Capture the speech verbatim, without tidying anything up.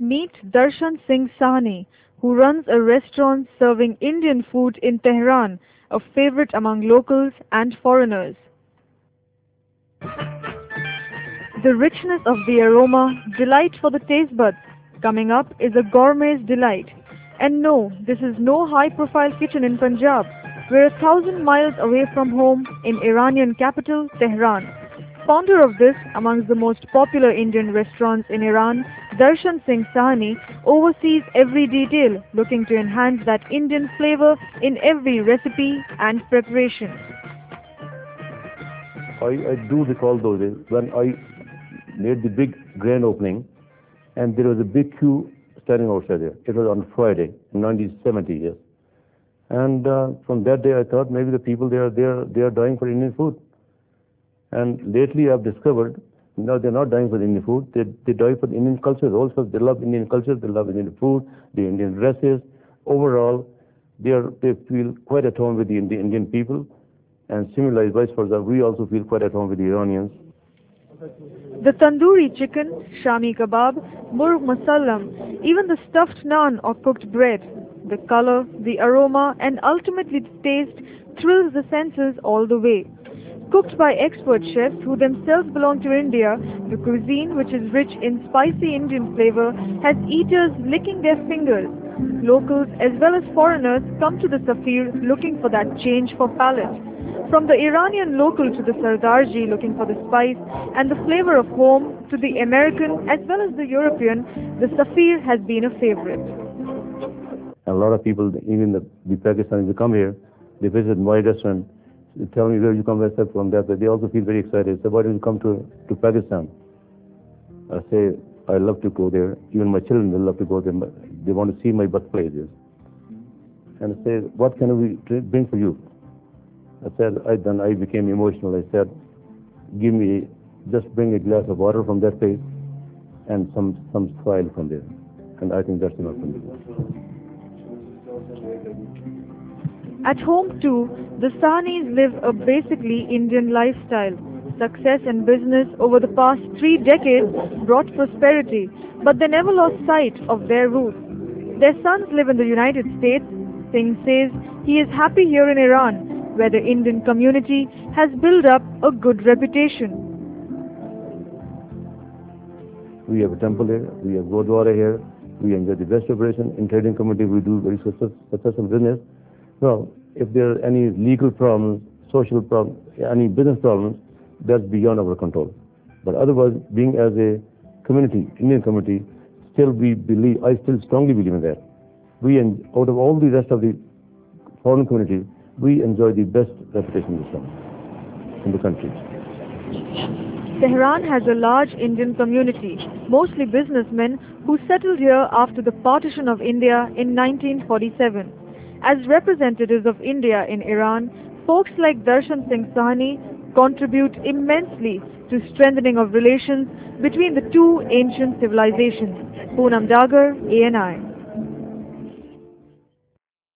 Meet Darshan Singh Sahni, who runs a restaurant serving Indian food in Tehran, a favorite among locals and foreigners. The richness of the aroma, delight for the taste buds. Coming up is a gourmet's delight. And no, this is no high-profile kitchen in Punjab. We're a thousand miles away from home in Iranian capital, Tehran. Founder of this, amongst the most popular Indian restaurants in Iran, Darshan Singh Sahni oversees every detail, looking to enhance that Indian flavor in every recipe and preparation. I, I do recall those days when I made the big grand opening, and there was a big queue standing outside there. It was on Friday in nineteen seventy, yes. And uh, from that day, I thought maybe the people there, they are they are dying for Indian food. And lately, I've discovered no, they're not dying for the Indian food. They they die for the Indian culture also. They love Indian culture. They love Indian food, the Indian dresses. Overall, they are they feel quite at home with the Indian people, and similarly, vice versa, we also feel quite at home with the Iranians. The tandoori chicken, shami kebab, murg masallam, even the stuffed naan or cooked bread. The color, the aroma, and ultimately the taste thrills the senses all the way. Cooked by expert chefs who themselves belong to India, the cuisine, which is rich in spicy Indian flavor, has eaters licking their fingers. Locals as well as foreigners come to the Safir looking for that change for palate. From the Iranian local to the Sardarji looking for the spice and the flavor of home to the American as well as the European, the Safir has been a favorite. A lot of people, even the, the Pakistanis who come here, they visit my restaurant, they tell me where you come from that, but they also feel very excited. So why don't you come to, to Pakistan? I say, I love to go there. Even my children will love to go there. They want to see my birthplaces. And I say, what can we bring for you? I said, I then I became emotional. I said, give me, just bring a glass of water from that place and some, some soil from there. And I think that's enough for me. At home too, the Sahnis live a basically Indian lifestyle. Success in business over the past three decades brought prosperity, but they never lost sight of their roots. Their sons live in the United States. Singh says he is happy here in Iran, where the Indian community has built up a good reputation. We have a temple here, we have Gurdwara here, we enjoy the best operation. In trading community, we do very success, successful business. Well, if there are any legal problems, social problems, any business problems, that's beyond our control. But otherwise, being as a community, Indian community, still we believe, I still strongly believe in that. We, out of all the rest of the foreign community, we enjoy the best reputation in the country. Tehran has a large Indian community, mostly businessmen who settled here after the partition of India in nineteen forty-seven. As representatives of India in Iran, folks like Darshan Singh Sahni contribute immensely to strengthening of relations between the two ancient civilizations. Poonam Dagar, A N I.